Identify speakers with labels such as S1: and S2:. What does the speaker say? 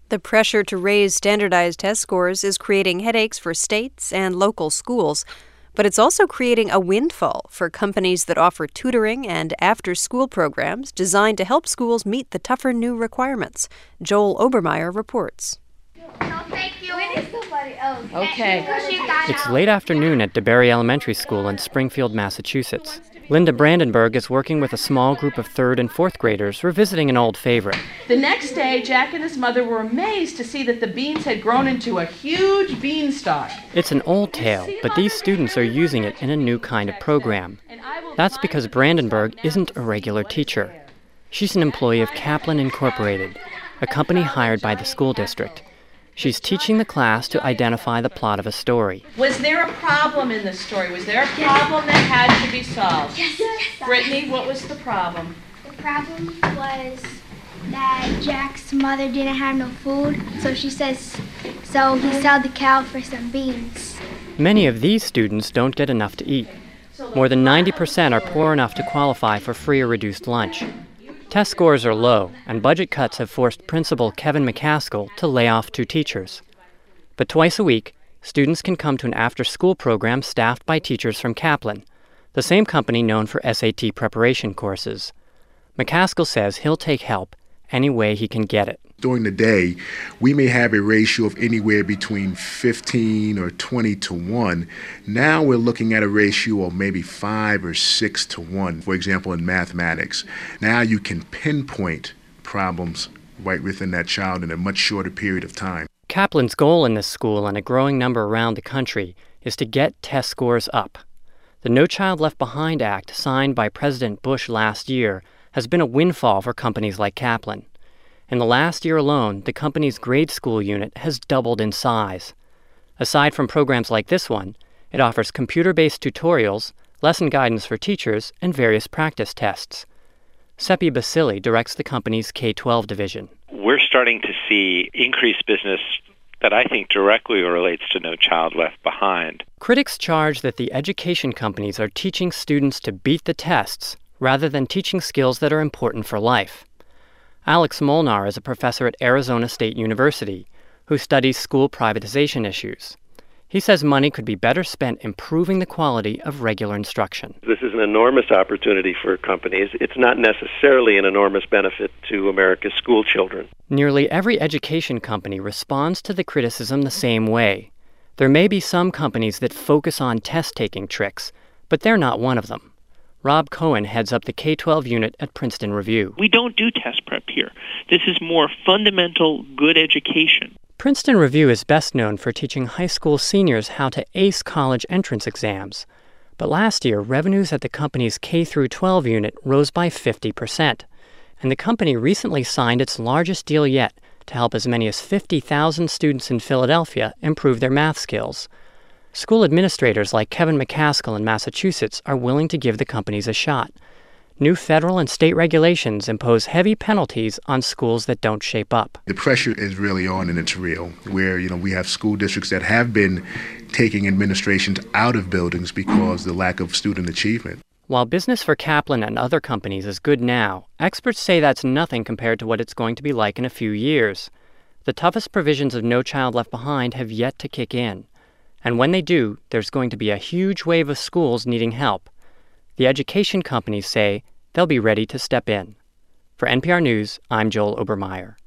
S1: The pressure to raise standardized test scores is creating headaches for states and local schools, but it's also creating a windfall for companies that offer tutoring and after-school programs designed to help schools meet the tougher new requirements. Joel Obermeyer reports.
S2: Okay.
S3: It's late afternoon at DeBerry Elementary School in Springfield, Massachusetts. Linda Brandenburg is working with a small group of 3rd and 4th graders revisiting an old favorite.
S2: The next day, Jack and his mother were amazed to see that the beans had grown into a huge beanstalk.
S3: It's an old tale, but these students are using it in a new kind of program. That's because Brandenburg isn't a regular teacher. She's an employee of Kaplan Incorporated, a company hired by the school district. She's teaching the class to identify the plot of a story.
S2: Was there a problem in the story? Was there a problem that had to be solved?
S4: Yes.
S2: Brittany, what was the problem?
S4: The problem was that Jack's mother didn't have no food, so he sold the cow for some beans.
S3: Many of these students don't get enough to eat. More than 90% are poor enough to qualify for free or reduced lunch. Test scores are low, and budget cuts have forced Principal Kevin McCaskill to lay off 2 teachers. But twice a week, students can come to an after-school program staffed by teachers from Kaplan, the same company known for SAT preparation courses. McCaskill says he'll take help any way he can get it.
S5: During the day, we may have a ratio of anywhere between 15 or 20 to 1. Now we're looking at a ratio of maybe 5 or 6 to 1. For example, in mathematics, now you can pinpoint problems right within that child in a much shorter period of time.
S3: Kaplan's goal in this school and a growing number around the country is to get test scores up. The No Child Left Behind Act, signed by President Bush last year, has been a windfall for companies like Kaplan. In the last year alone, the company's grade school unit has doubled in size. Aside from programs like this one, it offers computer-based tutorials, lesson guidance for teachers, and various practice tests. Seppi Basili directs the company's K-12 division.
S6: We're starting to see increased business that I think directly relates to No Child Left Behind.
S3: Critics charge that the education companies are teaching students to beat the tests rather than teaching skills that are important for life. Alex Molnar is a professor at Arizona State University who studies school privatization issues. He says money could be better spent improving the quality of regular instruction.
S7: This is an enormous opportunity for companies. It's not necessarily an enormous benefit to America's school children.
S3: Nearly every education company responds to the criticism the same way. There may be some companies that focus on test-taking tricks, but they're not one of them. Rob Cohen heads up the K-12 unit at Princeton Review.
S8: We don't do test prep here. This is more fundamental, good education.
S3: Princeton Review is best known for teaching high school seniors how to ace college entrance exams. But last year, revenues at the company's K-12 unit rose by 50%. And the company recently signed its largest deal yet to help as many as 50,000 students in Philadelphia improve their math skills. School administrators like Kevin McCaskill in Massachusetts are willing to give the companies a shot. New federal and state regulations impose heavy penalties on schools that don't shape up.
S5: The pressure is really on, and it's real, where we have school districts that have been taking administrations out of buildings because of the lack of student achievement.
S3: While business for Kaplan and other companies is good now, experts say that's nothing compared to what it's going to be like in a few years. The toughest provisions of No Child Left Behind have yet to kick in. And when they do, there's going to be a huge wave of schools needing help. The education companies say they'll be ready to step in. For NPR News, I'm Joel Obermeyer.